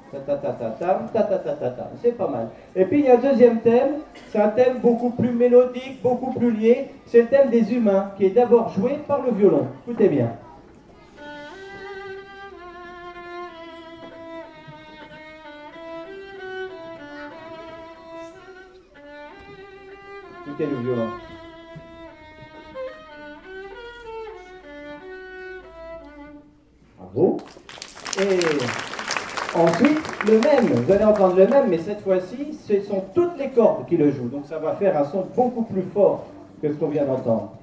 C'est pas mal. Et puis il y a un deuxième thème, c'est un thème beaucoup plus mélodique, beaucoup plus lié. C'est le thème des humains, qui est d'abord joué par le violon. Écoutez bien. Écoutez le violon. Bravo. Et ensuite, le même, vous allez entendre le même, mais cette fois-ci, ce sont toutes les cordes qui le jouent. Donc ça va faire un son beaucoup plus fort que ce qu'on vient d'entendre.